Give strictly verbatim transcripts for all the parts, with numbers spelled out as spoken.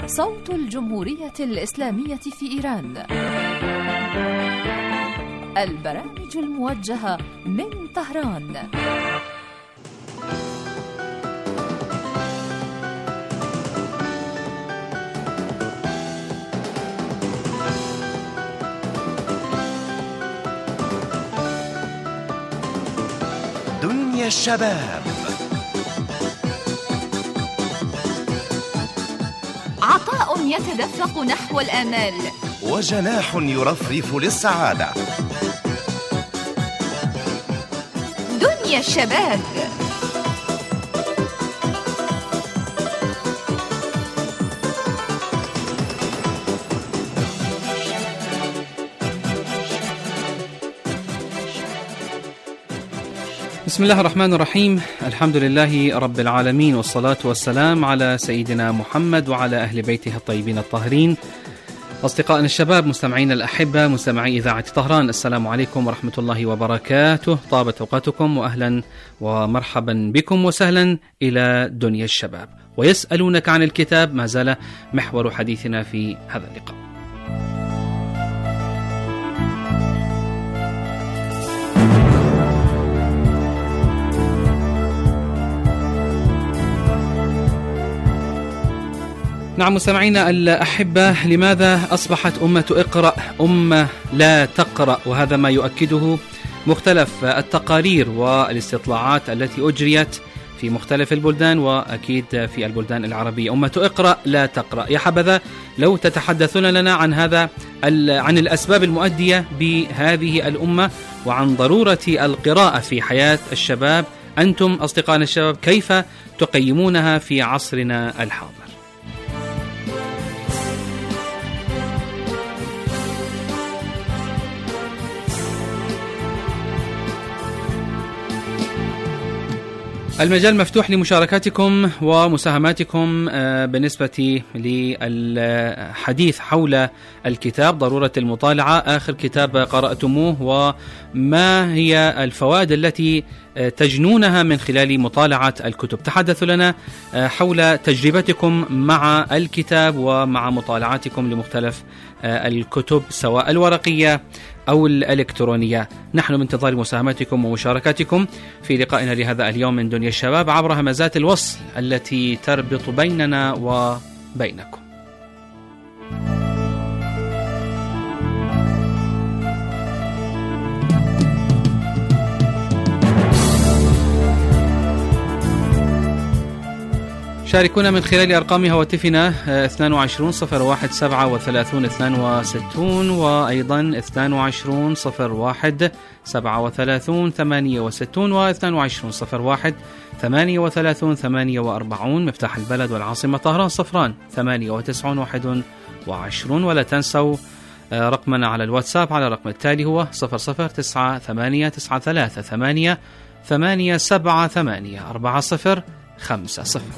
صوت الجمهورية الإسلامية في إيران. البرامج الموجهة من طهران. دنيا الشباب، عطاء يتدفق نحو الآمال، وجناح يرفرف للسعادة. دنيا الشباب. بسم الله الرحمن الرحيم. الحمد لله رب العالمين، والصلاة والسلام على سيدنا محمد وعلى أهل بيته الطيبين الطاهرين. أصدقائنا الشباب، مستمعين الأحبة، مستمعي إذاعة طهران، السلام عليكم ورحمة الله وبركاته. طابت أوقاتكم، وأهلا ومرحبا بكم وسهلا إلى دنيا الشباب. ويسألونك عن الكتاب ما زال محور حديثنا في هذا اللقاء. نعم مستمعينا الأحبة، لماذا أصبحت أمة اقرأ أمة لا تقرأ؟ وهذا ما يؤكده مختلف التقارير والاستطلاعات التي أجريت في مختلف البلدان، وأكيد في البلدان العربية. أمة اقرأ لا تقرأ. يا حبذا لو تتحدثون لنا عن هذا عن الأسباب المؤدية بهذه الأمة، وعن ضرورة القراءة في حياة الشباب. أنتم أصدقائنا الشباب، كيف تقيمونها في عصرنا الحاضر؟ المجال مفتوح لمشاركاتكم ومساهماتكم بالنسبة للحديث حول الكتاب، ضرورة المطالعة، آخر كتاب قرأتموه، وما هي الفوائد التي تجنونها من خلال مطالعة الكتب. تحدثوا لنا حول تجربتكم مع الكتاب ومع مطالعاتكم لمختلف الكتب، سواء الورقية أو الإلكترونية. نحن بانتظار مساهماتكم ومشاركاتكم في لقائنا لهذا اليوم من دنيا الشباب عبر همزات الوصل التي تربط بيننا وبينكم. شاركونا من خلال أرقام هواتفنا اثنين وعشرين صفر واحد سبعة وثلاثين اثنين وستين، وأيضا اثنين وعشرين صفر واحد سبعة وثلاثين ثمانية وستين، واثنين وعشرين صفر واحد ثمانية وثلاثين ثمانية وأربعين. مفتاح البلد والعاصمة طهران صفران ثمانية وتسعون واحد وعشرون. ولا تنسوا رقمنا على الواتساب على الرقم التالي، هو صفر صفر تسعة ثمانية تسعة ثلاثة ثمانية ثمانية سبعة ثمانية أربعة صفر خمسة صفر.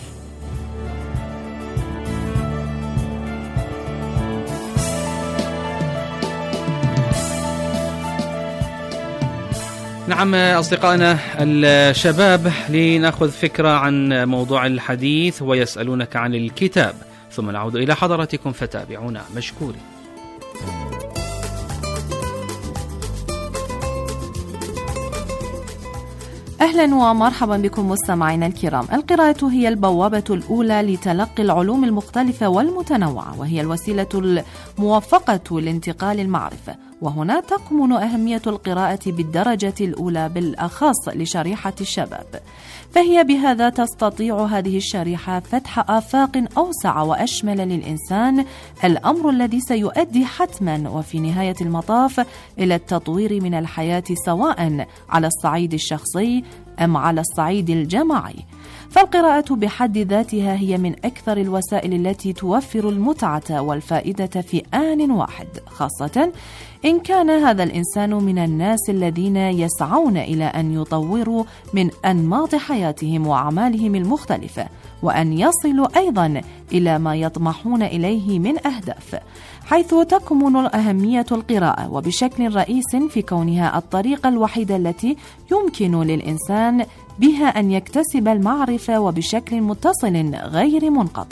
نعم أصدقائنا الشباب، لنأخذ فكرة عن موضوع الحديث، ويسألونك عن الكتاب، ثم نعود إلى حضراتكم، فتابعونا مشكورين. أهلا ومرحبا بكم مستمعينا الكرام. القراءة هي البوابة الأولى لتلقي العلوم المختلفة والمتنوعة، وهي الوسيلة الموفقة لانتقال المعرفة، وهنا تكمن أهمية القراءة بالدرجة الأولى بالأخص لشريحة الشباب، فهي بهذا تستطيع هذه الشريحة فتح آفاق أوسع وأشمل للإنسان، الأمر الذي سيؤدي حتما وفي نهاية المطاف إلى التطوير من الحياة، سواء على الصعيد الشخصي أم على الصعيد الجماعي. فالقراءة بحد ذاتها هي من أكثر الوسائل التي توفر المتعة والفائدة في آن واحد، خاصة إن كان هذا الإنسان من الناس الذين يسعون إلى أن يطوروا من أنماط حياتهم وأعمالهم المختلفة، وأن يصلوا أيضا إلى ما يطمحون إليه من أهداف، حيث تكمن أهمية القراءة وبشكل رئيس في كونها الطريقة الوحيدة التي يمكن للإنسان بها أن يكتسب المعرفة وبشكل متصل غير منقطع.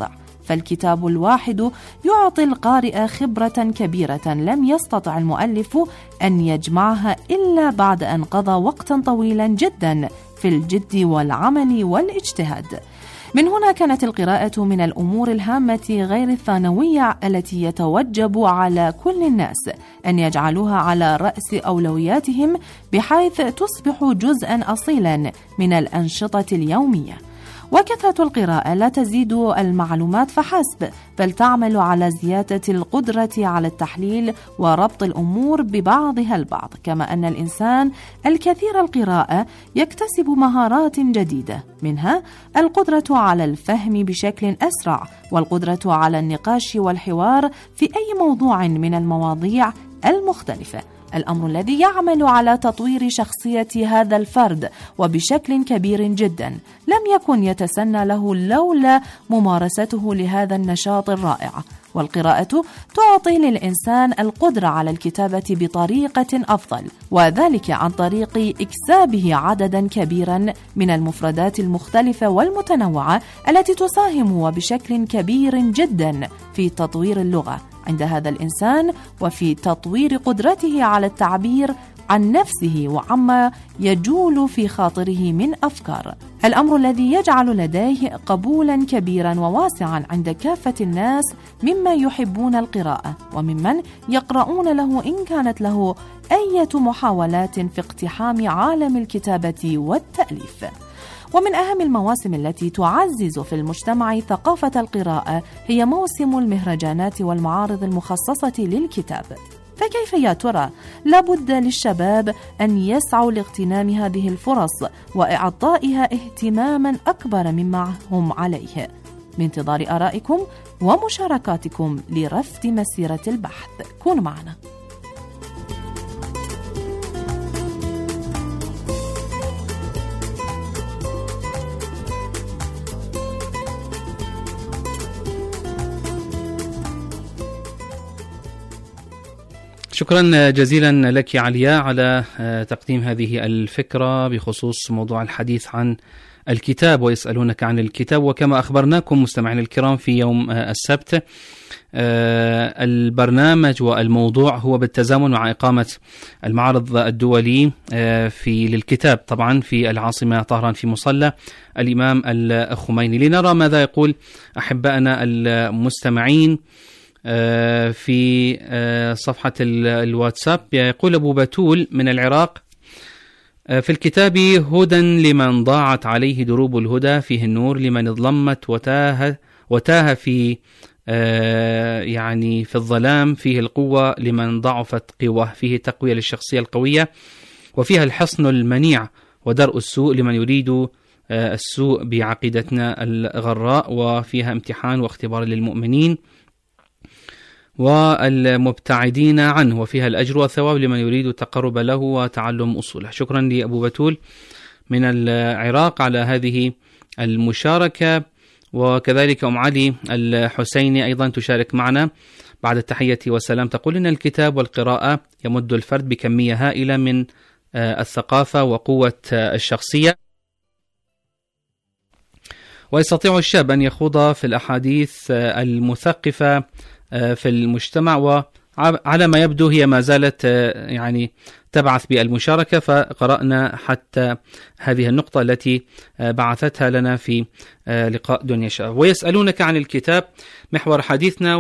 فالكتاب الواحد يعطي القارئ خبرة كبيرة لم يستطع المؤلف أن يجمعها إلا بعد أن قضى وقتا طويلا جدا في الجد والعمل والاجتهاد. من هنا كانت القراءة من الأمور الهامة غير الثانوية التي يتوجب على كل الناس أن يجعلوها على رأس أولوياتهم، بحيث تصبح جزءا أصيلا من الأنشطة اليومية. وكثرة القراءة لا تزيد المعلومات فحسب، بل تعمل على زيادة القدرة على التحليل وربط الأمور ببعضها البعض، كما أن الإنسان الكثير القراءة يكتسب مهارات جديدة، منها القدرة على الفهم بشكل أسرع، والقدرة على النقاش والحوار في أي موضوع من المواضيع المختلفة، الأمر الذي يعمل على تطوير شخصية هذا الفرد وبشكل كبير جدا لم يكن يتسنى له لولا ممارسته لهذا النشاط الرائع. والقراءة تعطي للإنسان القدرة على الكتابة بطريقة أفضل، وذلك عن طريق إكسابه عددا كبيرا من المفردات المختلفة والمتنوعة التي تساهم وبشكل كبير جدا في تطوير اللغة عند هذا الإنسان، وفي تطوير قدرته على التعبير عن نفسه وعما يجول في خاطره من أفكار، الأمر الذي يجعل لديه قبولا كبيرا وواسعا عند كافة الناس مما يحبون القراءة وممن يقرؤون له إن كانت له أي محاولات في اقتحام عالم الكتابة والتأليف. ومن أهم المواسم التي تعزز في المجتمع ثقافة القراءة هي موسم المهرجانات والمعارض المخصصة للكتاب. فكيف يا ترى؟ لابد للشباب أن يسعوا لاغتنام هذه الفرص وإعطائها اهتماما أكبر مما هم عليه. بانتظار آرائكم ومشاركاتكم لرفد مسيرة البحث، كونوا معنا. شكرا جزيلا لك علياء على تقديم هذه الفكرة بخصوص موضوع الحديث عن الكتاب ويسألونك عن الكتاب. وكما أخبرناكم مستمعين الكرام في يوم السبت، البرنامج والموضوع هو بالتزامن مع إقامة المعرض الدولي في للكتاب طبعا في العاصمة طهران في مصلى الإمام الخميني. لنرى ماذا يقول أحبائنا المستمعين في صفحة الواتساب. يقول أبو بتول من العراق: في الكتاب هدى لمن ضاعت عليه دروب الهدى، فيه النور لمن اظلمت وتاه وتاه في يعني في الظلام، فيه القوة لمن ضعفت قوة، فيه تقوية للشخصية القوية، وفيها الحصن المنيع ودرء السوء لمن يريد السوء بعقيدتنا الغراء، وفيها امتحان واختبار للمؤمنين والمبتعدين عنه، وفيها الأجر والثواب لمن يريد التقرب له وتعلم أصوله. شكرا لأبو بتول من العراق على هذه المشاركة. وكذلك أم علي الحسيني أيضا تشارك معنا بعد التحية والسلام، تقول إن الكتاب والقراءة يمد الفرد بكمية هائلة من الثقافة وقوة الشخصية، ويستطيع الشاب أن يخوض في الأحاديث المثقفة في المجتمع، وعلى ما يبدو هي ما زالت يعني تبعث بالمشاركة، فقرأنا حتى هذه النقطة التي بعثتها لنا في لقاء دنيا الشباب. ويسألونك عن الكتاب محور حديثنا،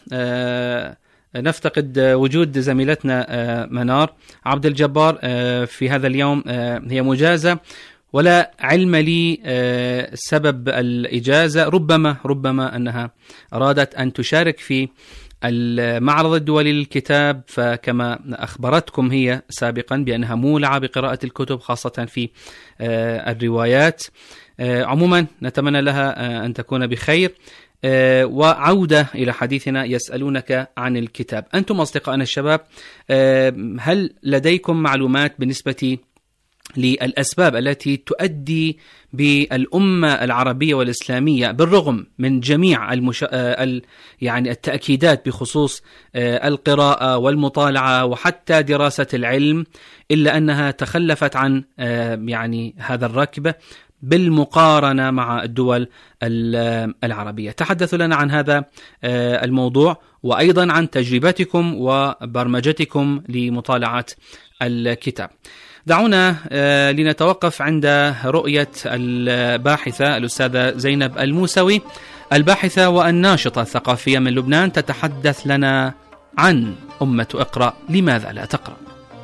ونفتقد وجود زميلتنا منار عبد الجبار في هذا اليوم، هي مجازة ولا علم لي سبب الإجازة، ربما ربما أنها أرادت أن تشارك في المعرض الدولي للكتاب، فكما أخبرتكم هي سابقا بأنها مولعة بقراءة الكتب خاصة في الروايات. عموما نتمنى لها أن تكون بخير. وعودة إلى حديثنا، يسألونك عن الكتاب. أنتم أصدقائنا الشباب، هل لديكم معلومات بالنسبة للأسباب التي تؤدي بالأمة العربية والإسلامية بالرغم من جميع المش... ال... يعني التأكيدات بخصوص القراءة والمطالعة وحتى دراسة العلم، إلا أنها تخلفت عن يعني هذا الركب بالمقارنة مع الدول العربية. تحدثوا لنا عن هذا الموضوع وأيضا عن تجربتكم وبرمجتكم لمطالعة الكتاب. دعونا لنتوقف عند رؤية الباحثة الأستاذة زينب الموسوي، الباحثة والناشطة الثقافية من لبنان، تتحدث لنا عن أمة اقرأ لماذا لا تقرأ.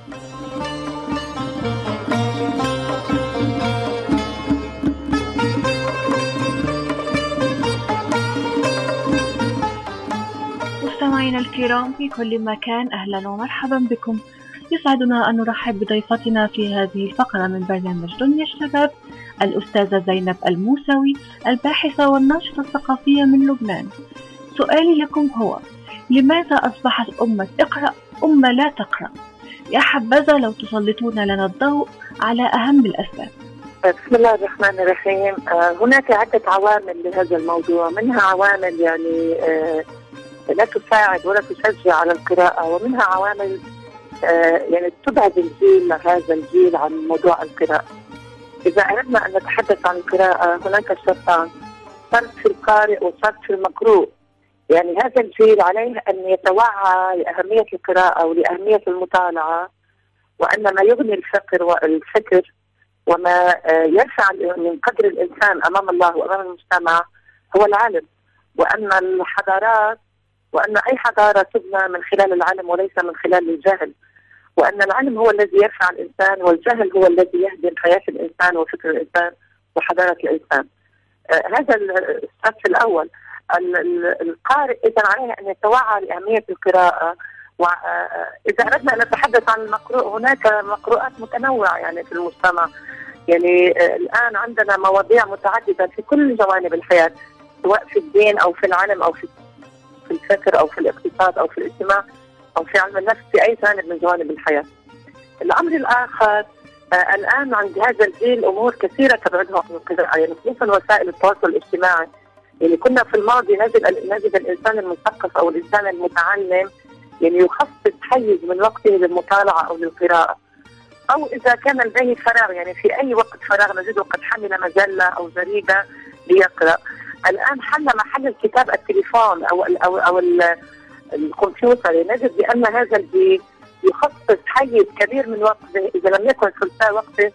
مستمعينا الكرام في كل مكان، أهلا ومرحبا بكم. يسعدنا أن نرحب بضيفتنا في هذه الفقرة من برنامج دنيا الشباب، الأستاذة زينب الموسوي، الباحثة والناشطة الثقافية من لبنان. سؤالي لكم هو: لماذا أصبحت أمة اقرأ أمة لا تقرأ؟ يا حبذا لو تسلطون لنا الضوء على أهم الأسباب. بسم الله الرحمن الرحيم. هناك عدة عوامل لهذا الموضوع، منها عوامل يعني لا تساعد ولا تشجع على القراءة، ومنها عوامل يعني تبعد الجيل هذا الجيل عن موضوع القراءة. إذا أردنا أن نتحدث عن القراءة هناك شرطان: شرط في القارئ وشرط في المقروء. يعني هذا الجيل عليه أن يتوعى لأهمية القراءة ولأهمية المطالعة، وأن ما يغني الفكر والفكر وما يرفع من قدر الإنسان أمام الله وأمام المجتمع هو العلم، وأن الحضارات وأن أي حضارة تبنى من خلال العلم وليس من خلال الجهل، وأن العلم هو الذي يرفع الإنسان والجهل هو الذي يهدم حياة الإنسان وفكر الإنسان وحضارة الإنسان. آه هذا الشرط الأول. القارئ إذا عليه أن يتوعى لأهمية القراءة. وإذا أردنا أن نتحدث عن المقروء، هناك مقروءات متنوعة يعني في المجتمع. يعني آه الآن عندنا مواضيع متعددة في كل جوانب الحياة، سواء في الدين أو في العلم أو في في الفكر أو في الاقتصاد أو في الاجتماع أو في علم النفس، في أي جانب من جوانب الحياة. الأمر الآخر، آه الآن عند هذا الجيل أمور كثيرة تبعدها عن القراءة، يعني خصوصا وسائل التواصل الاجتماعي. يعني كنا في الماضي نجد نجد الإنسان المثقف أو الإنسان المتعلم يعني يخصص حيز من وقته للمطالعة أو للقراءة، أو إذا كان لديه فراغ يعني في أي وقت فراغ نجده قد حمل مجلة أو جريدة ليقرأ. الآن حل محل الكتاب التليفون أو ال أو أو الكمبيوتر. نجد بأن هذا الجيل يخصص حيز كبير من وقته إذا لم يكن ثلثاء وقته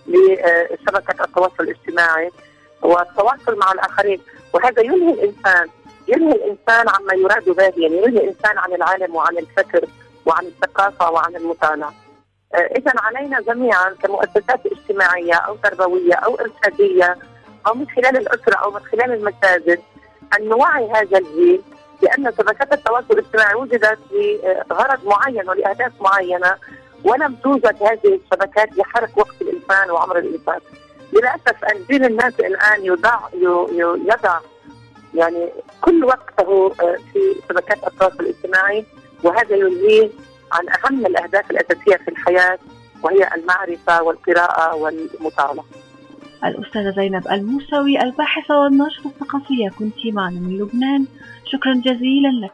لشبكة التواصل الاجتماعي والتواصل مع الآخرين، وهذا يلهي الإنسان يلهي الإنسان عما يراد به، يعني يلهي الإنسان عن العلم وعن الفكر وعن الثقافة وعن المطالعة. إذا علينا جميعا كمؤسسات اجتماعية أو تربوية أو إرشادية أو من خلال الأسرة أو من خلال المساجد أن نوعي هذا الجيل بأن شبكات التواصل الاجتماعي وجدت لغرض معين ولأهداف معينة، ولم توجد هذه الشبكات لحرق وقت الإنسان وعمر الإنسان. للأسف الجيل الناس الآن يضع يضع يعني كل وقته في شبكات التواصل الاجتماعي، وهذا يلهيه عن أهم الأهداف الأساسية في الحياة وهي المعرفة والقراءة والمطالعة. الأستاذة زينب الموسوي، الباحثة والناشطة الثقافية، كنت معنا من لبنان. شكرا جزيلا لك.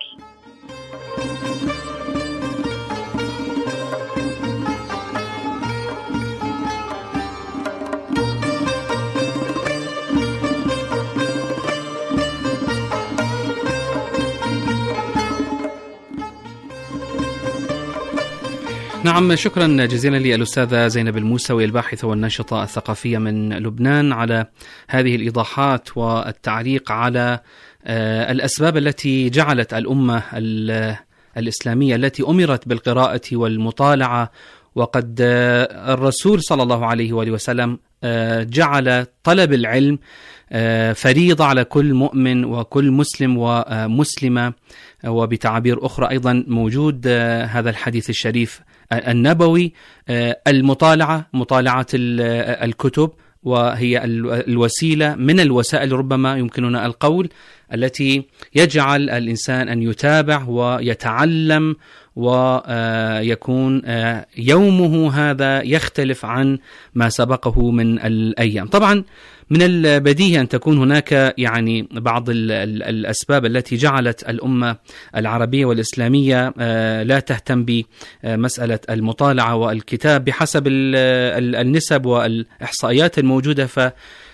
نعم، شكرا جزيلا للأستاذة زينب الموسوي، الباحثة والناشطة الثقافية من لبنان، على هذه الإيضاحات والتعليق على الأسباب التي جعلت الأمة الإسلامية التي أمرت بالقراءة والمطالعة، وقد الرسول صلى الله عليه وآله وسلم جعل طلب العلم فريضة على كل مؤمن وكل مسلم ومسلمة، وبتعابير أخرى أيضا موجود هذا الحديث الشريف النبوي: المطالعة، مطالعة الكتب، وهي الوسيلة من الوسائل ربما يمكننا القول التي يجعل الإنسان أن يتابع ويتعلم ويكون يومه هذا يختلف عن ما سبقه من الأيام. طبعا من البديهي أن تكون هناك يعني بعض الأسباب التي جعلت الأمة العربية والإسلامية لا تهتم بمسألة المطالعة والكتاب بحسب النسب والإحصائيات الموجودة. ف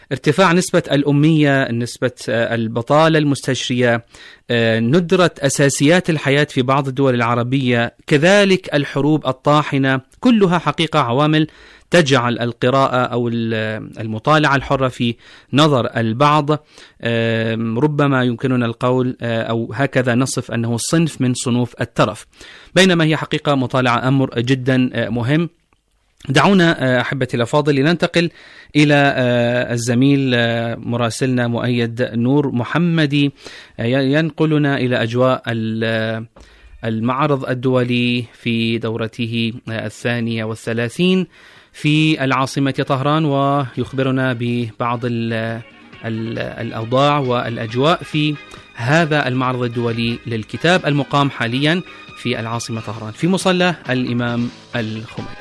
ارتفاع نسبة الأمية، نسبة البطالة المستشرية، ندرة أساسيات الحياة في بعض الدول العربية، كذلك الحروب الطاحنة، كلها حقيقة عوامل تجعل القراءة أو المطالعة الحرة في نظر البعض ربما يمكننا القول أو هكذا نصف أنه صنف من صنوف الترف، بينما هي حقيقة مطالعة أمر جدا مهم. دعونا أحبتي الأفاضل لننتقل إلى الزميل مراسلنا مؤيد نور محمدي ينقلنا إلى أجواء المعرض الدولي في دورته الثانية والثلاثين في العاصمة طهران، ويخبرنا ببعض الأوضاع والأجواء في هذا المعرض الدولي للكتاب المقام حاليا في العاصمة طهران في مصلى الإمام الخميني.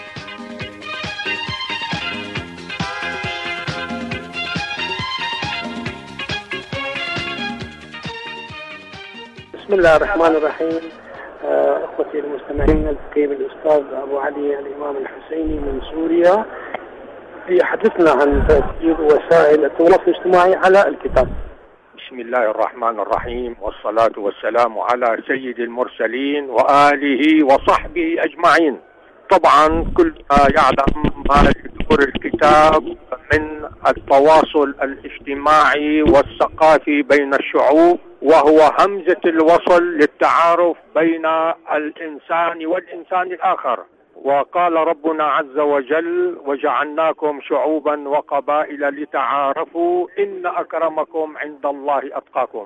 بسم الله الرحمن الرحيم. أخوتي المستمعين، الكريم الأستاذ أبو علي الإمام الحسيني من سوريا يحدثنا عن تأثير وسائل التواصل الاجتماعي على الكتاب. بسم الله الرحمن الرحيم، والصلاة والسلام على سيد المرسلين وآله وصحبه أجمعين. طبعا كل يعلم ما يدور الكتاب من التواصل الاجتماعي والثقافي بين الشعوب، وهو همزة الوصل للتعارف بين الإنسان والإنسان الآخر. وقال ربنا عز وجل: وجعلناكم شعوبا وقبائل لتعارفوا إن أكرمكم عند الله أتقاكم.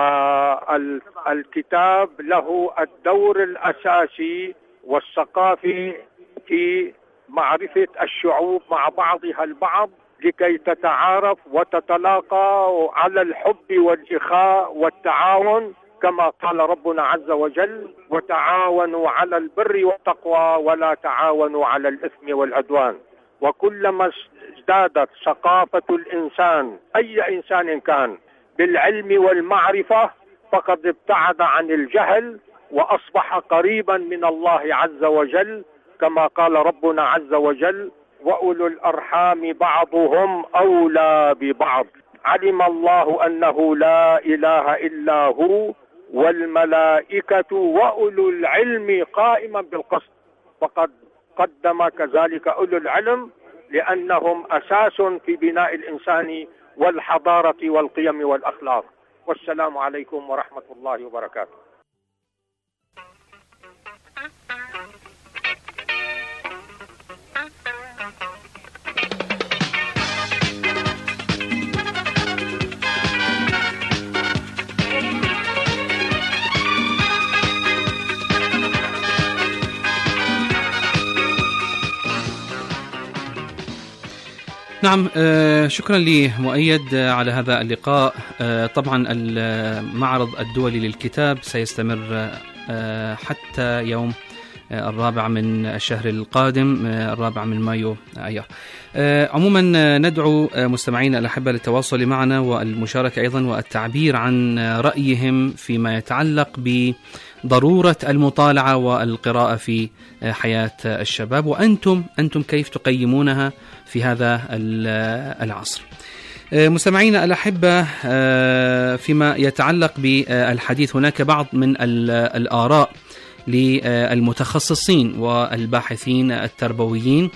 فالكتاب له الدور الأساسي والثقافي في معرفة الشعوب مع بعضها البعض لكي تتعارف وتتلاقى على الحب والإخاء والتعاون، كما قال ربنا عز وجل: وتعاونوا على البر والتقوى ولا تعاونوا على الإثم والعدوان. وكلما ازدادت ثقافة الإنسان أي إنسان كان بالعلم والمعرفة فقد ابتعد عن الجهل وأصبح قريبا من الله عز وجل، كما قال ربنا عز وجل: وأولو الأرحام بعضهم أولى ببعض. علم الله أنه لا إله إلا هو والملائكة وأولو العلم قائما بالقسط. فقد قدم كذلك أولو العلم لأنهم أساس في بناء الإنسان والحضارة والقيم والأخلاق. والسلام عليكم ورحمة الله وبركاته. نعم، شكرا لمؤيد على هذا اللقاء. طبعا المعرض الدولي للكتاب سيستمر حتى يوم الرابع من الشهر القادم، الرابع من مايو أيار. عموما ندعو مستمعينا الأحبة للتواصل معنا والمشاركة أيضا والتعبير عن رأيهم فيما يتعلق بضرورة المطالعة والقراءة في حياة الشباب، وأنتم أنتم كيف تقيمونها في هذا العصر. مستمعينا الأحبة، فيما يتعلق بالحديث هناك بعض من الآراء للمتخصصين والباحثين التربويين.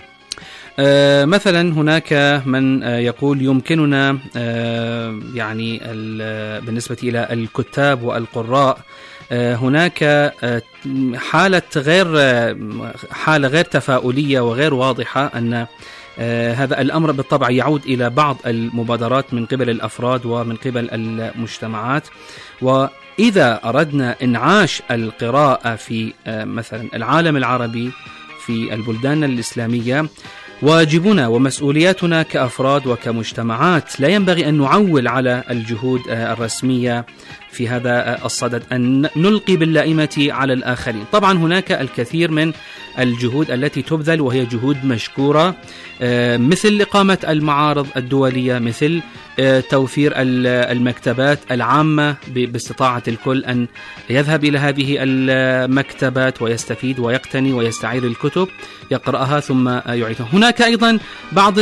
مثلا هناك من يقول يمكننا يعني بالنسبة إلى الكتاب والقراء هناك حالة غير حالة غير تفاؤلية وغير واضحة أن هذا الأمر بالطبع يعود إلى بعض المبادرات من قبل الأفراد ومن قبل المجتمعات. وإذا أردنا إنعاش القراءة في مثلا العالم العربي في البلدان الإسلامية، واجبنا ومسؤولياتنا كأفراد وكمجتمعات لا ينبغي أن نعول على الجهود الرسمية في هذا الصدد، أن نلقي باللائمة على الآخرين. طبعا هناك الكثير من الجهود التي تبذل وهي جهود مشكورة، مثل إقامة المعارض الدولية، مثل توفير المكتبات العامة باستطاعة الكل أن يذهب إلى هذه المكتبات ويستفيد ويقتني ويستعير الكتب يقرأها ثم يعيدها. هناك أيضا بعض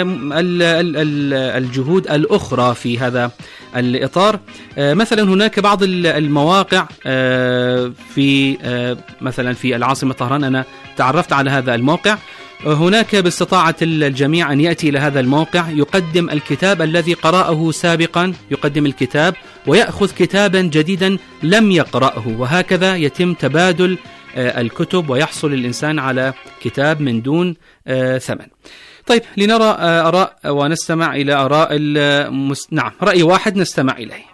الجهود الأخرى في هذا الإطار، مثلا هناك بعض المواقع في مثلا في العاصمة طهران، أنا تعرفت على هذا الموقع. هناك باستطاعة الجميع أن يأتي إلى هذا الموقع، يقدم الكتاب الذي قرأه سابقا، يقدم الكتاب ويأخذ كتابا جديدا لم يقرأه، وهكذا يتم تبادل الكتب ويحصل الإنسان على كتاب من دون ثمن. طيب، لنرى آراء ونستمع إلى آراء المس... نعم، رأي واحد نستمع إليه.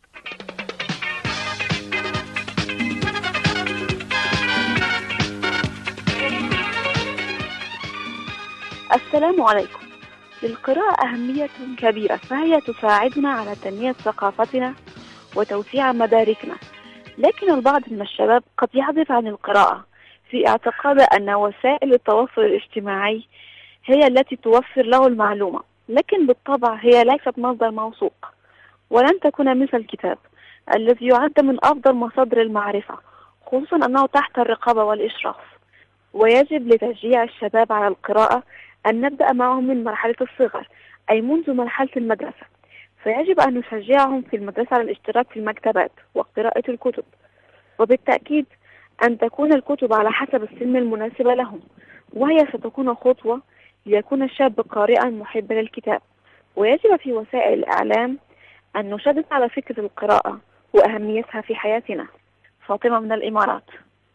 السلام عليكم. للقراءة أهمية كبيرة، فهي تساعدنا على تنمية ثقافتنا وتوسيع مداركنا، لكن البعض من الشباب قد يعزف عن القراءة في اعتقاد أن وسائل التواصل الاجتماعي هي التي توفر له المعلومة، لكن بالطبع هي ليست مصدر موثوق، ولن تكون مثل الكتاب الذي يعد من أفضل مصادر المعرفة، خصوصا أنه تحت الرقابة والإشراف. ويجب لتشجيع الشباب على القراءة أن نبدأ معهم من مرحلة الصغر، أي منذ مرحلة المدرسة، فيجب أن نشجعهم في المدرسة على الاشتراك في المكتبات وقراءة الكتب، وبالتأكيد أن تكون الكتب على حسب السن المناسبة لهم، وهي ستكون خطوة ليكون الشاب قارئا محبا للكتاب. ويجب في وسائل الإعلام أن نشدد على فكرة القراءة وأهميتها في حياتنا. فاطمة من الإمارات.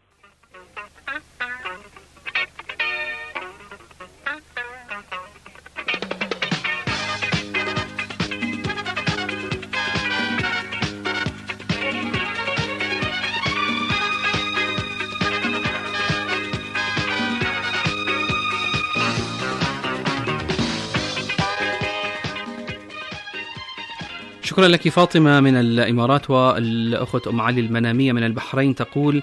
شكرا لك فاطمة من الإمارات. والأخت أم علي المنامية من البحرين تقول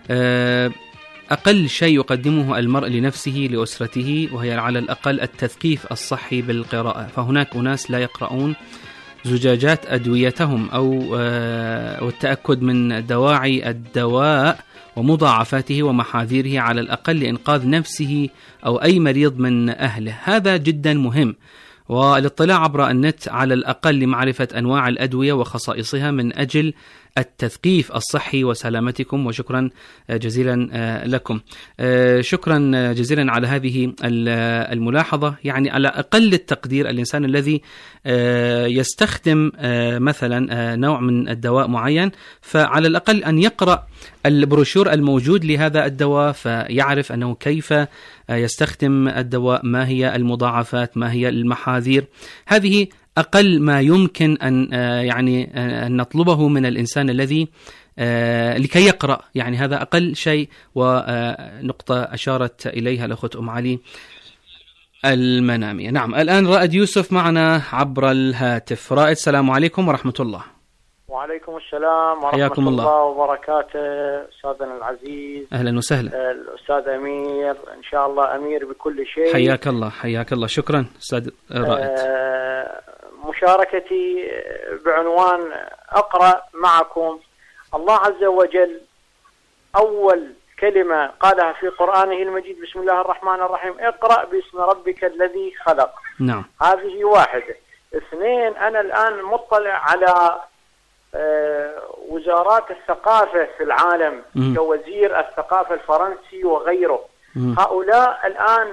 أقل شيء يقدمه المرء لنفسه لأسرته وهي على الأقل التثقيف الصحي بالقراءة، فهناك أناس لا يقرؤون زجاجات أدويتهم أو التأكد من دواعي الدواء ومضاعفاته ومحاذيره على الأقل لإنقاذ نفسه أو أي مريض من أهله. هذا جدا مهم، والاطلاع عبر النت على الأقل لمعرفة أنواع الأدوية وخصائصها من أجل التثقيف الصحي وسلامتكم. وشكرا جزيلا لكم. شكرا جزيلا على هذه الملاحظة. يعني على أقل التقدير الإنسان الذي يستخدم مثلا نوع من الدواء معين، فعلى الأقل أن يقرأ البروشور الموجود لهذا الدواء فيعرف أنه كيف يستخدم الدواء، ما هي المضاعفات، ما هي المحاذير. هذه أقل ما يمكن أن يعني أن نطلبه من الإنسان الذي لكي يقرأ، يعني هذا أقل شيء. ونقطة أشارت إليها الأخت أم علي المنامية. نعم، الآن رائد يوسف معنا عبر الهاتف. رائد، السلام عليكم ورحمة الله. وعليكم السلام ورحمة حياكم الله. الله وبركاته. أستاذنا العزيز أهلا وسهلا. الأستاذ أمير، إن شاء الله أمير بكل شيء. حياك الله حياك الله. شكرا أستاذ رائد. آه مشاركتي بعنوان أقرأ معكم. الله عز وجل أول كلمة قالها في قرآنه المجيد بسم الله الرحمن الرحيم، اقرأ باسم ربك الذي خلق. نعم. هذه واحدة. اثنين، أنا الآن مطلع على وزارات الثقافة في العالم م. كوزير الثقافة الفرنسي وغيره. م. هؤلاء الآن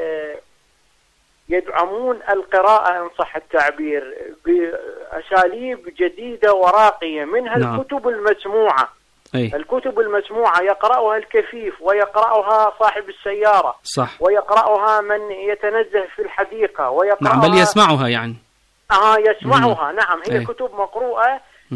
يدعمون القراءة إن صح التعبير بأساليب جديدة وراقية، منها نعم. الكتب المسموعة. أي. الكتب المسموعة يقرأها الكفيف ويقرأها صاحب السيارة، صح. ويقرأها من يتنزه في الحديقة ويقرأها، نعم، بل يسمعها يعني آه يسمعها. مم. نعم، هي أي. كتب مقروءة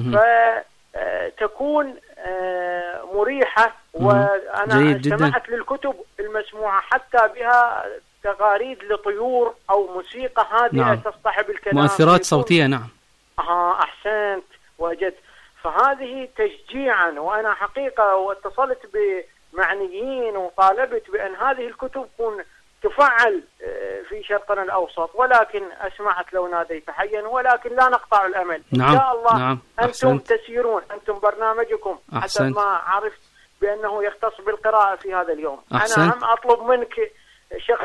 فتكون مريحة. وأنا سمعت للكتب المسموعة حتى بها تغاريد لطيور أو موسيقى هادئة نعم. تصطحب الكلام، مؤثرات صوتية. نعم. آه أحسنت، وجدت. فهذه تشجيعا، وأنا حقيقة واتصلت بمعنيين وطالبت بأن هذه الكتب تكون تفعل في شرقنا الأوسط، ولكن أسمعك لو ناديت حيا، ولكن لا نقطع الأمل. نعم. إن شاء الله. نعم. أنتم أحسنت. تسيرون، أنتم برنامجكم حسب ما عرفت بأنه يختص بالقراءة في هذا اليوم. أحسنت. أنا هم أطلب منك شخص.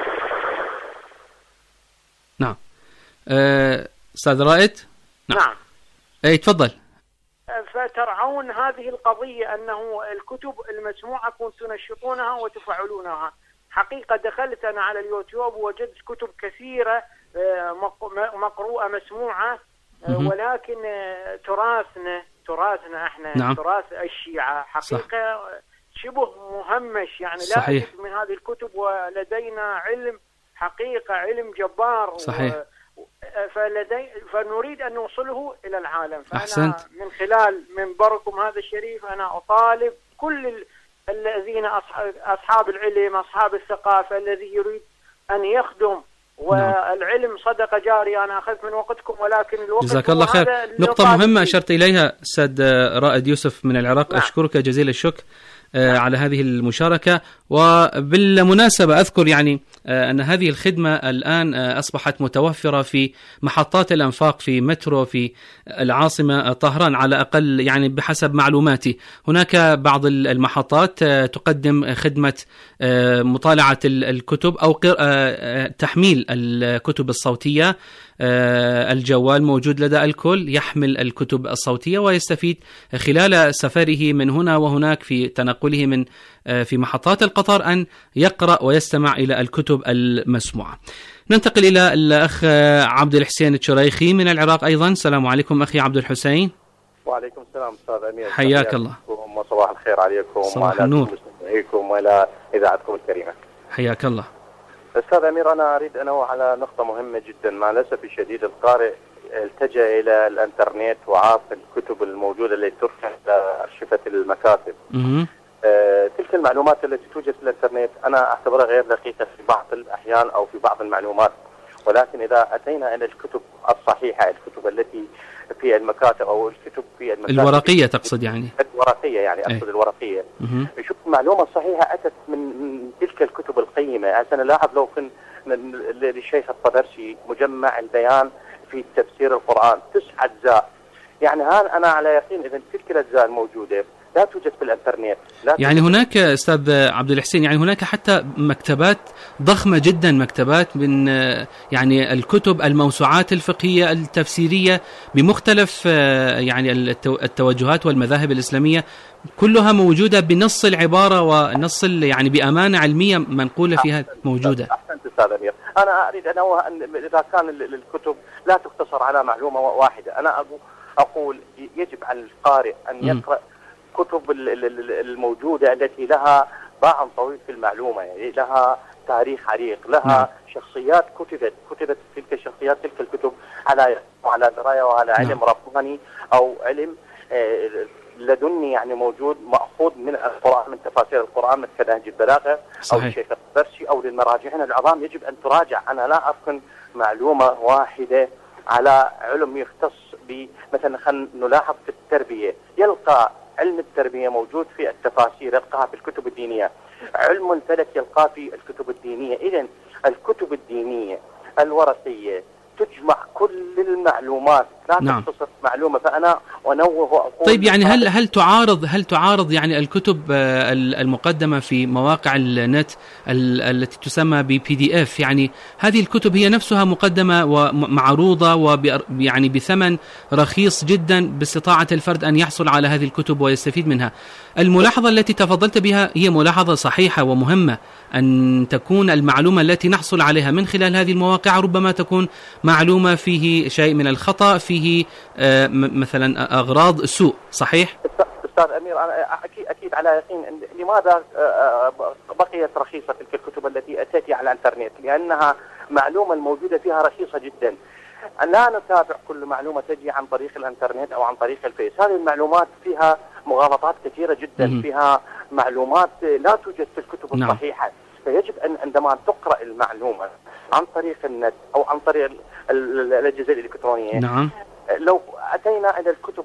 نعم. أستاذ رائد. نعم, نعم. أي تفضل. فترعون هذه القضية أنه الكتب المسموعة كنتم تنشطونها وتفعلونها. حقيقة دخلت أنا على اليوتيوب ووجدت كتب كثيرة مقروءة مسموعة، ولكن تراثنا تراثنا احنا نعم. تراث الشيعة حقيقة صح. شبه مهمش يعني. لا صحيح. أجد من هذه الكتب، ولدينا علم حقيقة علم جبار. صحيح. و... فلدي فنريد أن نوصله إلى العالم. فأنا أحسنت. من خلال منبركم هذا الشريف أنا أطالب كل ال... الذين أصحاب... أصحاب العلم، أصحاب الثقافة، الذي يريد أن يخدم، والعلم صدقة جارية. أنا أخذت من وقتكم، ولكن الوقت جزاك الله خير. نقطة مهمة أشرت إليها أستاذ رائد يوسف من العراق. نعم. أشكرك جزيل الشكر على هذه المشاركة. وبالمناسبة أذكر يعني أن هذه الخدمة الآن أصبحت متوفرة في محطات الأنفاق في مترو في العاصمة طهران على أقل، يعني بحسب معلوماتي. هناك بعض المحطات تقدم خدمة مطالعة الكتب أو تحميل الكتب الصوتية. الجوال موجود لدى الكل، يحمل الكتب الصوتية ويستفيد خلال سفره من هنا وهناك في تنقله من في محطات القطار أن يقرأ ويستمع إلى الكتب المسموعة. ننتقل إلى الأخ عبد الحسين الشريخي من العراق أيضا. السلام عليكم أخي عبد الحسين. وعليكم السلام أستاذ أمير. حياك الله. وصباح الخير عليكم صباح النور. مستمعيكم وإلى إذاعتكم الكريمة. حياك الله. أستاذ أمير، أنا أريد أنوه على نقطة مهمة جدا. مع الأسف الشديد القارئ التجأ إلى الإنترنت وعاف الكتب الموجودة التي ترفع إلى أرشفة المكاتب. آه، تلك المعلومات التي توجد في الإنترنت أنا أعتبرها غير دقيقة في بعض الأحيان أو في بعض المعلومات، ولكن إذا أتينا إلى الكتب الصحيحة، الكتب التي في المكاتب أو الكتب في المكاتب الورقية تقصد يعني؟ الورقية يعني أقصد أي. الورقية. شوف المعلومة الصحيحة أتت من تلك الكتب القيمة. أنا لاحظ لو كن للشيخ الطبرسي مجمع البيان في تفسير القرآن تسع أجزاء، يعني هان أنا على يقين إذا تلك الأجزاء الموجودة لا توجد في الانترنت. لا يعني هناك أستاذ عبد الحسين، يعني هناك حتى مكتبات ضخمة جدا، مكتبات من يعني الكتب الموسوعات الفقهية التفسيرية بمختلف يعني التوجهات والمذاهب الإسلامية، كلها موجودة بنص العبارة ونص يعني بأمانة علمية منقولة فيها موجودة. أحسنت أستاذ أمير. أنا أريد أنوه أن إذا كان الكتب لا تقتصر على معلومة واحدة، أنا أقول يجب على القارئ أن يقرأ م. كتب الموجودة التي لها باع طويل في المعلومة، يعني لها تاريخ عريق، لها م. شخصيات كتبت كتبت تلك الشخصيات تلك الكتب على على دراية وعلى علم رباني أو علم لدني، يعني موجود مأخوذ من القرآن، من تفاسير القرآن مثل نهج البلاغة أو الشيخ الطبرسي أو للمراجعين العظام. يجب أن تراجع. أنا لا أركن معلومة واحدة على علم يختص بمثلا. خلينا نلاحظ في التربية، يلقى علم التربية موجود في التفاسير، يلقاها في الكتب الدينية. علم الفلك يلقاه في الكتب الدينية. إذن الكتب الدينية الورقية تجمع كل المعلومات، لا نعم. تختصر معلومة. فأنا أنوه وأقول طيب يعني هل هل تعارض هل تعارض يعني الكتب المقدمة في مواقع النت التي تسمى ب بي دي إف، يعني هذه الكتب هي نفسها مقدمة ومعروضة ويعني بثمن رخيص جدا باستطاعة الفرد أن يحصل على هذه الكتب ويستفيد منها. الملاحظة التي تفضلت بها هي ملاحظة صحيحة ومهمة، أن تكون المعلومة التي نحصل عليها من خلال هذه المواقع ربما تكون معلومة فيه شيء من الخطأ، فيه آه مثلا أغراض سوء. صحيح؟ أستاذ أمير، أنا أكيد, أكيد على يقين لماذا بقيت رخيصة تلك الكتب التي أتت على الإنترنت؟ لأنها معلومة الموجودة فيها رخيصة جدا. لا نتابع كل معلومة تجي عن طريق الإنترنت أو عن طريق الفيس. هذه المعلومات فيها مغالطات كثيرة جدا، م- فيها معلومات لا توجد في الكتب نعم. الصحيحة. فيجب أن عندما تقرأ المعلومة عن طريق النت أو عن طريق الأجهزة الإلكترونية، نعم. لو أتينا إلى الكتب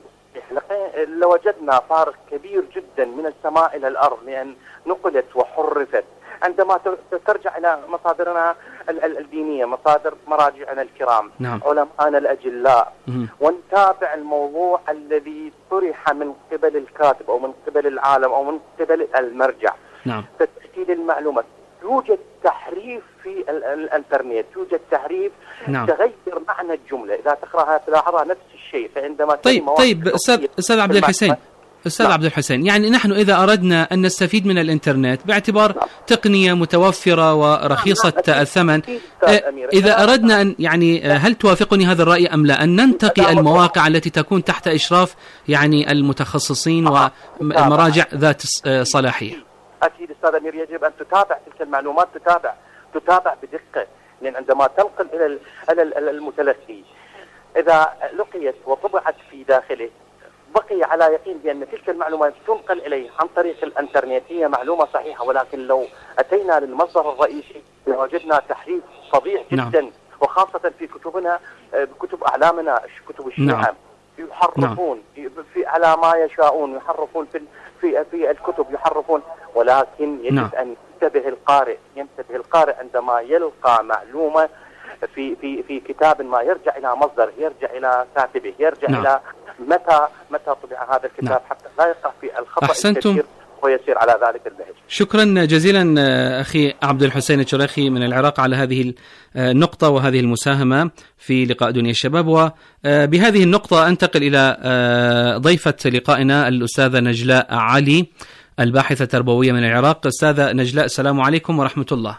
لوجدنا فارق كبير جدا من السماء إلى الأرض، لأن نقلت وحرفت عندما ترجع إلى مصادرنا الدينية، مصادر مراجعنا الكرام، نعم. علماءنا الأجلاء، مم. ونتابع الموضوع الذي طرح من قبل الكاتب أو من قبل العالم أو من قبل المرجع، نعم. تسجيل المعلومات. يوجد تحريف في الانترنت، يوجد تحريف، نعم. تغير معنى الجملة، إذا تقرأها تلاحظها نفس الشيء. فعندما طيب طيب أستاذ أستاذ عبد الحسين أستاذ عبد الحسين، يعني نحن إذا أردنا أن نستفيد من الإنترنت باعتبار نعم. تقنية متوفرة ورخيصة نعم. الثمن، إذا أردنا أن يعني هل توافقني هذا الرأي أم لا، أن ننتقي المواقع التي تكون تحت إشراف يعني المتخصصين ومراجع ذات صلاحية؟ أكيد أستاذ أمير، يجب أن تتابع تلك المعلومات، تتابع تتابع بدقة، لأن عندما تنقل إلى المتلقي إذا لقيت وطبعت في داخله بقي على يقين بأن تلك المعلومات تنقل إليه عن طريق الانترنت هي معلومة صحيحة، ولكن لو أتينا للمصدر الرئيسي وجدنا تحريف فظيع جدا، نعم. وخاصة في كتبنا، بكتب أعلامنا، كتب الشيعة، نعم. يحرفون نعم. في على ما يشاءون، يحرفون في في في الكتب يحرفون، ولكن يجب نعم. أن ينتبه القارئ، ينتبه القارئ عندما يلقى معلومة في في في كتاب ما، يرجع إلى مصدر، يرجع إلى كاتبه، يرجع نعم. إلى متى متى طبع هذا الكتاب، نعم. حتى لا يقع في الخطأ الكثير ويسير على ذلك النهج. شكرا جزيلا أخي عبد الحسين الشريخي من العراق على هذه النقطة وهذه المساهمة في لقاء دنيا الشباب. وبهذه النقطة أنتقل إلى ضيفة لقائنا الأستاذة نجلاء علي، الباحثة التربوية من العراق. أستاذة نجلاء، السلام عليكم ورحمة الله.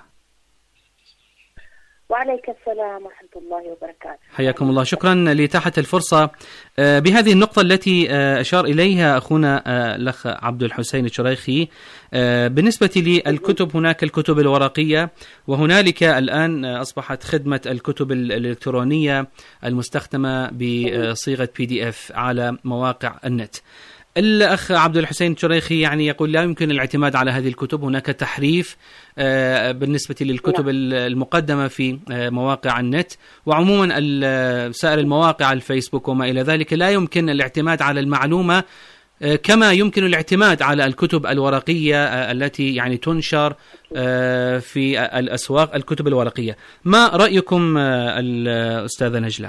وعليك السلام ورحمة الله وبركاته. حياكم الله. شكرا لإتاحة الفرصة بهذه النقطة التي أشار إليها أخونا الأخ عبد الحسين الشريخي. بالنسبة للكتب، هناك الكتب الورقية، وهنالك الآن أصبحت خدمة الكتب الإلكترونية المستخدمة بصيغة بي دي إف على مواقع النت. الأخ عبد الحسين الشريخي يعني يقول لا يمكن الاعتماد على هذه الكتب، هناك تحريف بالنسبة للكتب المقدمة في مواقع النت، وعموما سائر المواقع الفيسبوك وما إلى ذلك لا يمكن الاعتماد على المعلومة كما يمكن الاعتماد على الكتب الورقية التي يعني تنشر في الأسواق، الكتب الورقية. ما رأيكم الأستاذة نجلاء؟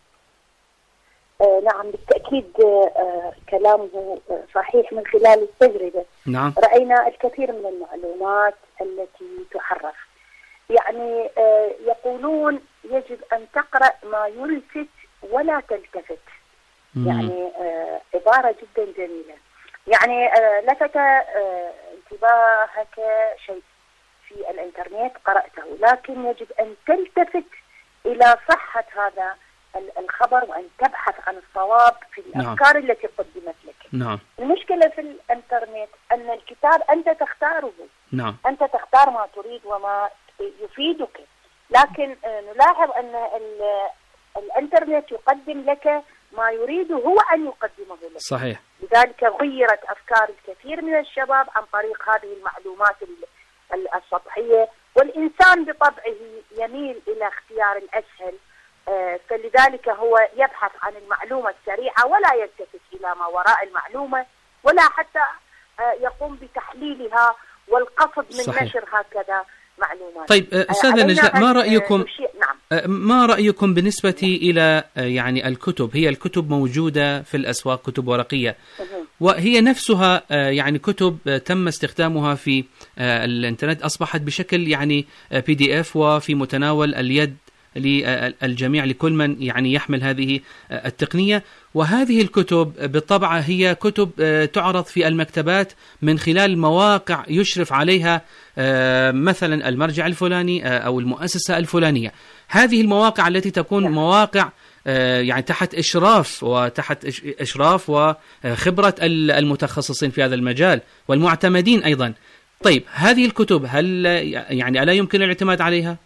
آه نعم بالتأكيد، آه كلامه صحيح. من خلال التجربة نعم. رأينا الكثير من المعلومات التي تحرف. يعني آه يقولون يجب أن تقرأ ما يلفت ولا تلتفت. مم. يعني آه عبارة جدا جميلة. يعني آه لفت آه انتباهك شيء في الانترنت قرأته، لكن يجب أن تلتفت إلى صحة هذا الخبر وأن تبحث عن الصواب في الأفكار نعم. التي قدمت لك. نعم. المشكلة في الانترنت أن الكتاب أنت تختاره. نعم. أنت تختار ما تريد وما يفيدك، لكن نلاحظ أن الانترنت يقدم لك ما يريد هو أن يقدمه لك. صحيح. لذلك غيرت أفكار الكثير من الشباب عن طريق هذه المعلومات السطحية، والإنسان بطبعه يميل إلى اختيار الأسهل، فلذلك هو يبحث عن المعلومة السريعة ولا يلتفت إلى ما وراء المعلومة، ولا حتى يقوم بتحليلها والقصد من صحيح. نشر هكذا معلومات. طيب أستاذة نجلاء، ما رأيكم نعم. ما رأيكم بالنسبة إلى يعني الكتب؟ هي الكتب موجودة في الأسواق، كتب ورقية، وهي نفسها يعني كتب تم استخدامها في الانترنت، أصبحت بشكل يعني بي دي إف وفي متناول اليد للجميع، لكل من يعني يحمل هذه التقنية. وهذه الكتب بالطبع هي كتب تعرض في المكتبات من خلال مواقع يشرف عليها مثلا المرجع الفلاني أو المؤسسة الفلانية. هذه المواقع التي تكون مواقع يعني تحت إشراف وتحت إشراف وخبرة المتخصصين في هذا المجال والمعتمدين أيضا. طيب هذه الكتب هل يعني ألا يمكن الاعتماد عليها؟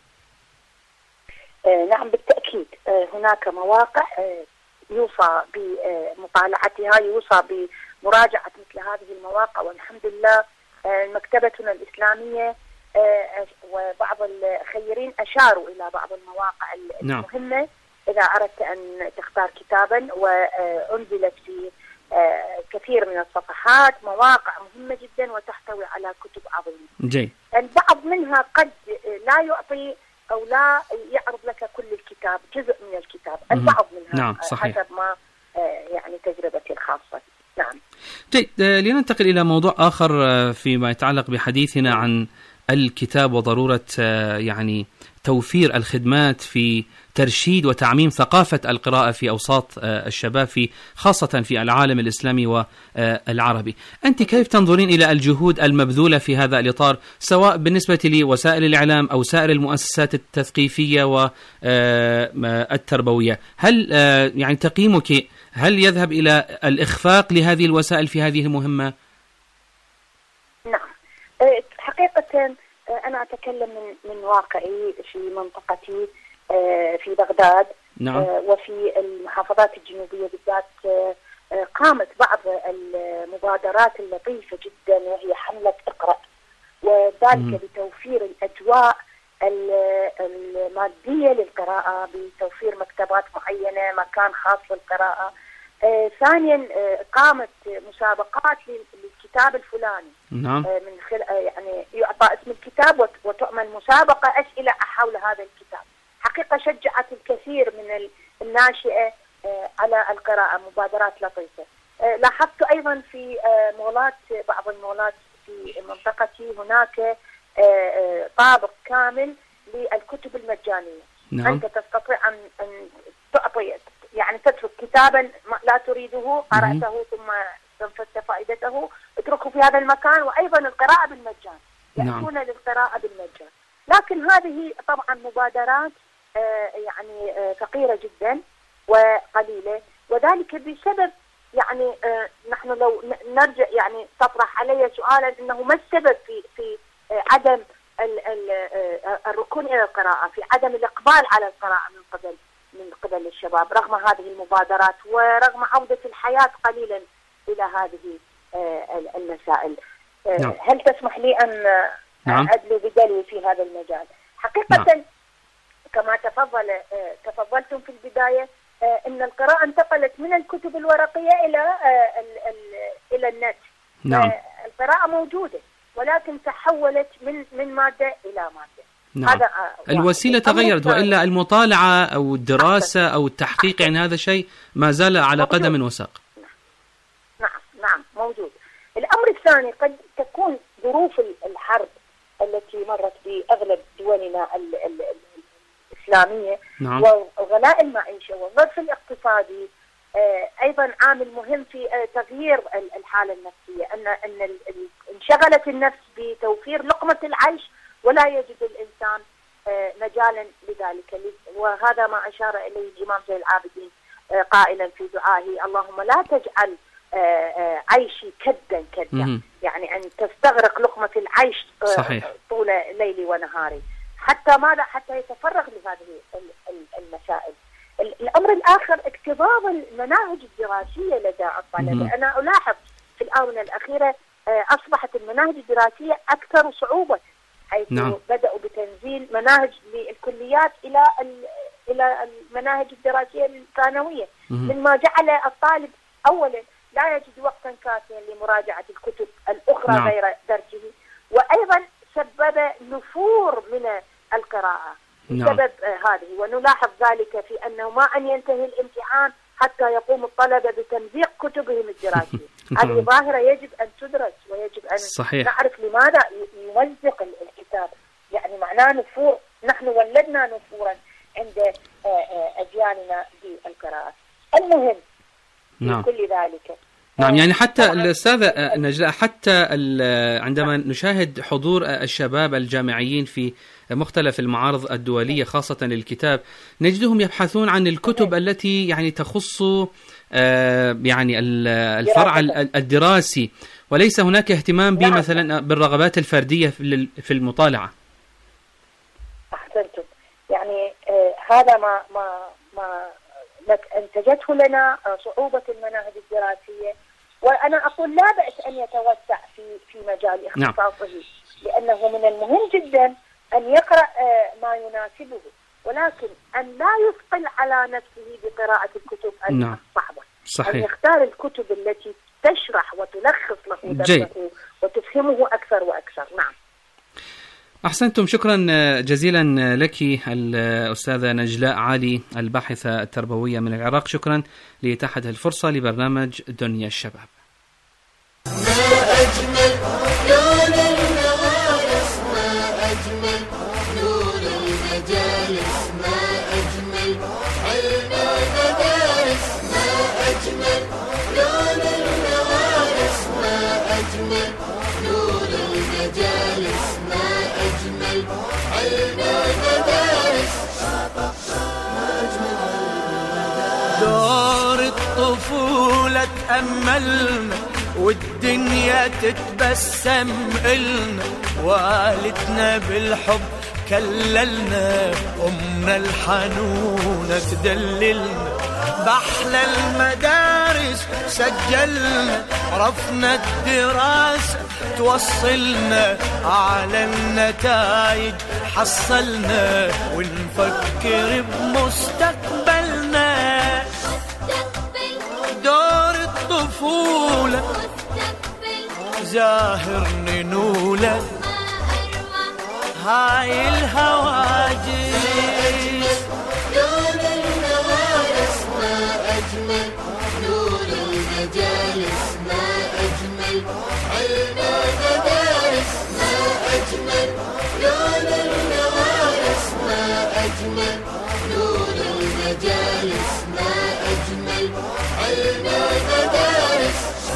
آه نعم بالتأكيد. آه هناك مواقع آه يوصى بمطالعتها، يوصى بمراجعة مثل هذه المواقع، والحمد لله آه مكتبتنا الإسلامية آه وبعض الخيرين أشاروا إلى بعض المواقع المهمة. نعم. إذا أردت أن تختار كتابا وأنزلت في كثير من الصفحات، مواقع مهمة جدا وتحتوي على كتب عظيمة. جي. البعض منها قد لا يعطي أو لا يعرض لك كل الكتاب، جزء من الكتاب، البعض منها. نعم صحيح. حسب ما يعني تجربتي الخاصة. نعم. جيد، لننتقل إلى موضوع آخر فيما يتعلق بحديثنا عن الكتاب وضرورة يعني توفير الخدمات في ترشيد وتعميم ثقافة القراءة في أوساط الشباب، في خاصة في العالم الإسلامي والعربي. أنت كيف تنظرين إلى الجهود المبذولة في هذا الإطار، سواء بالنسبة لوسائل الإعلام أو سائر المؤسسات التثقيفية والتربوية؟ هل يعني تقييمك هل يذهب إلى الإخفاق لهذه الوسائل في هذه المهمة؟ نعم، حقيقة أنا أتكلم من من واقعي في منطقتي في بغداد. نعم. وفي المحافظات الجنوبية بالذات قامت بعض المبادرات اللطيفة جدا، وهي حملة اقرأ، وذلك بتوفير الأجواء المادية للقراءة، بتوفير مكتبات معينة، مكان خاص للقراءة. ثانيا قامت مسابقات للكتاب الفلاني. نعم. من خلال يعني يعطى اسم الكتاب وتعمل مسابقة أسئلة حول هذا الكتاب. حقيقة شجعت الكثير من الناشئة على القراءة، مبادرات لطيفة. لاحظت أيضا في مولات، بعض المولات في منطقتي هناك طابق كامل للكتب المجانية. نعم. أنت تستطيع أن أن تعطي يعني تترك كتابا لا تريده، قرأته ثم استنفذت فائدته، اتركه في هذا المكان، وأيضا القراءة بالمجان، يأتون نعم. للقراءة بالمجان. لكن هذه طبعا مبادرات آه يعني آه فقيرة جدا وقليلة، وذلك بسبب يعني آه نحن لو نرجع يعني تطرح علي سؤالا انه ما السبب في في آه عدم ال ال آه الركون الى القراءة، في عدم الاقبال على القراءة من قبل من قبل الشباب رغم هذه المبادرات ورغم عودة الحياة قليلا الى هذه آه المسائل. آه نعم. هل تسمح لي ان نعم. ادلو بدلوي في هذا المجال؟ حقيقة نعم. كما تفضل آه تفضلتم في البداية آه ان القراءة انتقلت من الكتب الورقية الى آه ال ال الى النت. نعم. آه القراءة موجودة ولكن تحولت من من مادة الى مادة. نعم. هذا آه الوسيلة تغيرت، وإلا المطالعة أو الدراسة أو التحقيق عن هذا الشيء ما زال على موجود. قدم وساق. نعم نعم موجود. الأمر الثاني قد تكون ظروف الحرب التي مرت بأغلب دولنا ال ال الإسلامية. نعم. وغلاء المعيشة والظرف الاقتصادي آه أيضا عامل مهم في آه تغيير الحالة النفسية، أن أن انشغلت النفس بتوفير لقمة العيش ولا يجد الإنسان آه مجالا لذلك، وهذا ما أشار إليه الإمام زين العابدين آه قائلا في دعائه: اللهم لا تجعل آه آه عيشي كدا كدا، يعني أن تستغرق لقمة العيش آه صحيح. طول ليلي ونهاري، حتى ماذا؟ حتى يتفرغ لهذه المسائل. الأمر الآخر اكتظاظ المناهج الدراسية لدى الطلبة. أنا ألاحظ في الآونة الأخيرة أصبحت المناهج الدراسية أكثر صعوبة، حيث نعم. بدأوا بتنزيل مناهج للكليات إلى إلى المناهج الدراسية الثانوية، مما جعل الطالب أولا لا يجد وقتا كافيا لمراجعة الكتب الأخرى نعم. غير درسه، وأيضا سبب نفور من القراءة بسبب نعم. هذه. ونلاحظ ذلك في أنه ما أن ينتهي الامتحان حتى يقوم الطلبة بتمزيق كتبهم الدراسية. هذه ظاهرة يجب أن تدرس، ويجب أن صحيح. نعرف لماذا يمزق الكتاب، يعني معناه نفور. نحن ولدنا نفورا عند أجيالنا بالقراءة. المهم نعم. في كل ذلك نعم، يعني حتى الأستاذة نجلاء، حتى عندما نشاهد حضور الشباب الجامعيين في مختلف المعارض الدولية خاصة للكتاب، نجدهم يبحثون عن الكتب التي يعني تخص يعني الفرع الدراسي، وليس هناك اهتمام بمثلا بالرغبات الفردية في المطالعة. أحسنتم. يعني هذا ما ما ما أنتجته لنا صعوبة المناهج الدراسية، وأنا أقول لا بأس أن يتوسع في في مجال اختصاصه. نعم. لأنه من المهم جدا أن يقرأ ما يناسبه، ولكن أن لا يثقل على نفسه بقراءة الكتب الصعبة. صحيح. أن يختار الكتب التي تشرح وتلخص له درسه وتفهمه أكثر وأكثر. نعم. أحسنتم، شكرا جزيلا لك الأستاذة نجلاء علي الباحثة التربوية من العراق، شكرا لإتاحة الفرصة لبرنامج دنيا الشباب. ما أجمل لون المدارس، ما أجمل نور المجالس، ما أجمل علم المدارس، ما أجمل لون المدارس، ما أجمل نور المجالس، ما أجمل علم المدارس، ما أجمل دور الطفولة تأملنا والدنيا تتبسم إلنا، والدنا بالحب كللنا، أمنا الحنونة تدللنا، بأحلى المدارس سجلنا، عرفنا الدراسة توصلنا، على النتائج حصلنا، ونفكر بمستقبلنا. دور الطفولة زاهر ننولة، هاي الهواجس لون المدارس، ما أجمل نور المجالس، ما أجمل علم المدارس، ما أجمل لون المدارس، ما أجمل نور المجالس، ما أجمل علم المدارس.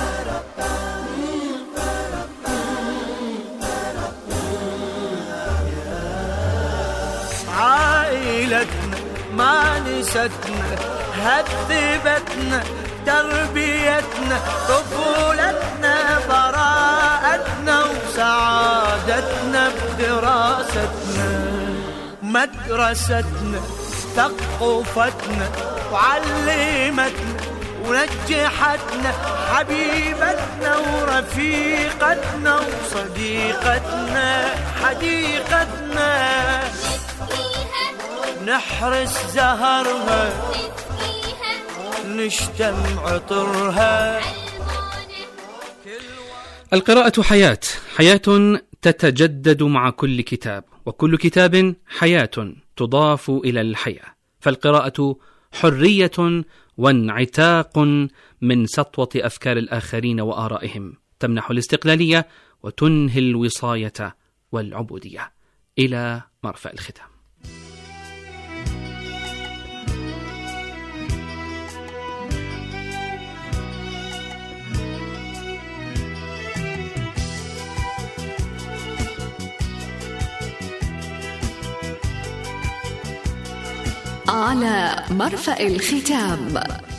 عائلتنا ما نستنا، هذبتنا تربيتنا، طفولتنا براءتنا، وسعادتنا بدراستنا، مدرستنا ثقفتنا وعلمتنا ونجحتنا، حبيبتنا ورفيقتنا وصديقتنا، حديقتنا نحرس زهرها، نشتم عطرها. القراءة حياة، حياة تتجدد مع كل كتاب، وكل كتاب حياة تضاف إلى الحياة، فالقراءة حرية وانعتاق من سطوة أفكار الآخرين وآرائهم، تمنح الاستقلالية وتنهي الوصاية والعبودية. إلى مرفأ الختام. على مرفأ الختام.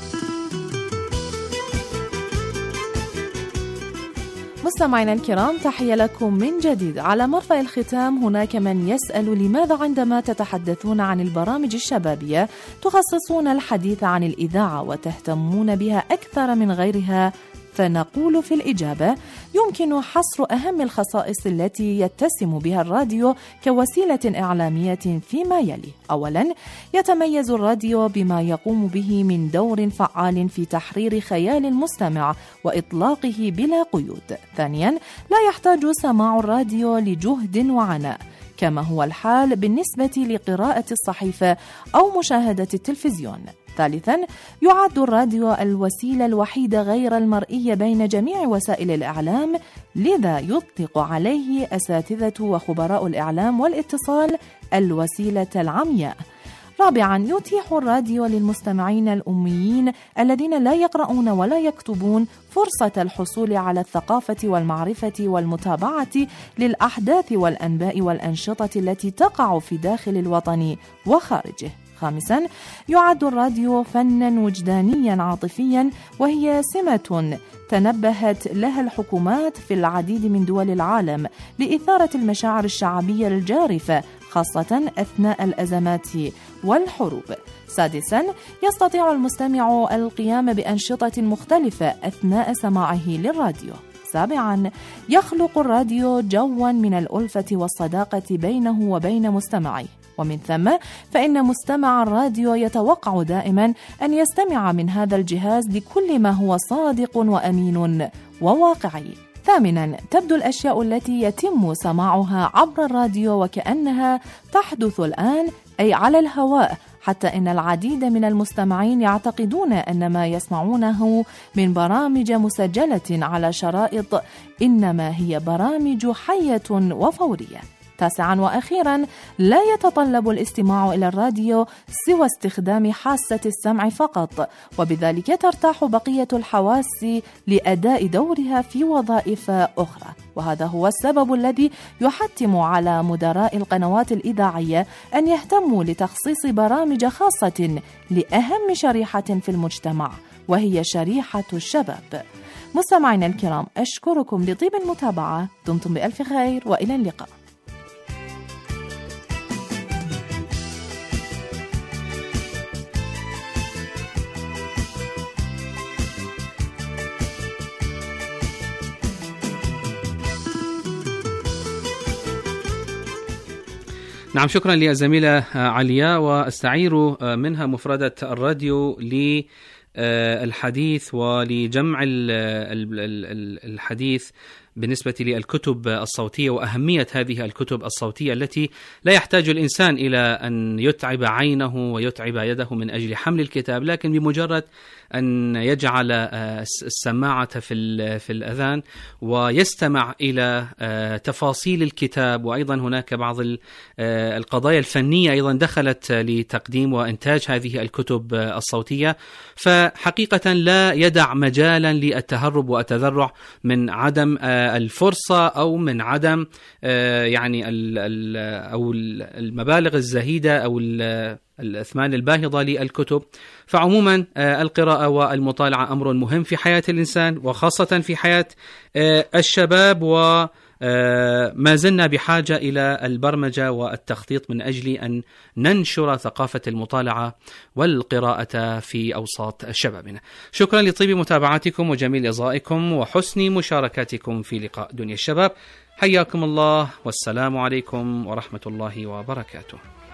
مستمعينا الكرام، تحية لكم من جديد. على مرفأ الختام هناك من يسأل لماذا عندما تتحدثون عن البرامج الشبابية تخصصون الحديث عن الإذاعة وتهتمون بها أكثر من غيرها؟ فنقول في الإجابة: يمكن حصر أهم الخصائص التي يتسم بها الراديو كوسيلة إعلامية فيما يلي. أولاً، يتميز الراديو بما يقوم به من دور فعال في تحرير خيال المستمع وإطلاقه بلا قيود. ثانياً، لا يحتاج سماع الراديو لجهد وعناء كما هو الحال بالنسبة لقراءة الصحيفة أو مشاهدة التلفزيون. ثالثاً، يعد الراديو الوسيلة الوحيدة غير المرئية بين جميع وسائل الإعلام، لذا يطلق عليه أساتذة وخبراء الإعلام والاتصال الوسيلة العمياء. رابعاً، يتيح الراديو للمستمعين الأميين الذين لا يقرؤون ولا يكتبون فرصة الحصول على الثقافة والمعرفة والمتابعة للأحداث والأنباء والأنشطة التي تقع في داخل الوطن وخارجه. خامساً، يعد الراديو فناً وجدانياً عاطفياً، وهي سمة تنبهت لها الحكومات في العديد من دول العالم لإثارة المشاعر الشعبية الجارفة خاصة أثناء الأزمات والحروب. سادساً، يستطيع المستمع القيام بأنشطة مختلفة أثناء سماعه للراديو. سابعاً، يخلق الراديو جواً من الألفة والصداقة بينه وبين مستمعيه. ومن ثم فإن مستمع الراديو يتوقع دائما أن يستمع من هذا الجهاز لكل ما هو صادق وأمين وواقعي. ثامنا، تبدو الأشياء التي يتم سماعها عبر الراديو وكأنها تحدث الآن، أي على الهواء، حتى إن العديد من المستمعين يعتقدون أن ما يسمعونه من برامج مسجلة على شرائط إنما هي برامج حية وفورية. تاسعا وأخيرا، لا يتطلب الاستماع إلى الراديو سوى استخدام حاسة السمع فقط، وبذلك ترتاح بقية الحواس لأداء دورها في وظائف أخرى. وهذا هو السبب الذي يحتم على مدراء القنوات الإذاعية أن يهتموا لتخصيص برامج خاصة لأهم شريحة في المجتمع، وهي شريحة الشباب. مستمعينا الكرام، أشكركم لطيب المتابعة، دمتم بألف خير وإلى اللقاء. نعم، شكرا للزميلة علياء، واستعير منها مفردة الراديو للحديث ولجمع الحديث بالنسبة للكتب الصوتية وأهمية هذه الكتب الصوتية التي لا يحتاج الإنسان إلى أن يتعب عينه ويتعب يده من أجل حمل الكتاب، لكن بمجرد أن يجعل السماعة في في الأذان ويستمع إلى تفاصيل الكتاب. وأيضا هناك بعض القضايا الفنية أيضا دخلت لتقديم وإنتاج هذه الكتب الصوتية، فحقيقة لا يدع مجالا للتهرب والتذرع من عدم الفرصة أو من عدم يعني أو المبالغ الزهيدة أو الأثمان الباهظة للكتب. فعموما القراءة والمطالعة أمر مهم في حياة الإنسان، وخاصة في حياة الشباب، وما زلنا بحاجة إلى البرمجة والتخطيط من أجل أن ننشر ثقافة المطالعة والقراءة في أوساط شبابنا. شكرا لطيب متابعتكم وجميل إصغائكم وحسن مشاركاتكم في لقاء دنيا الشباب. حياكم الله، والسلام عليكم ورحمة الله وبركاته.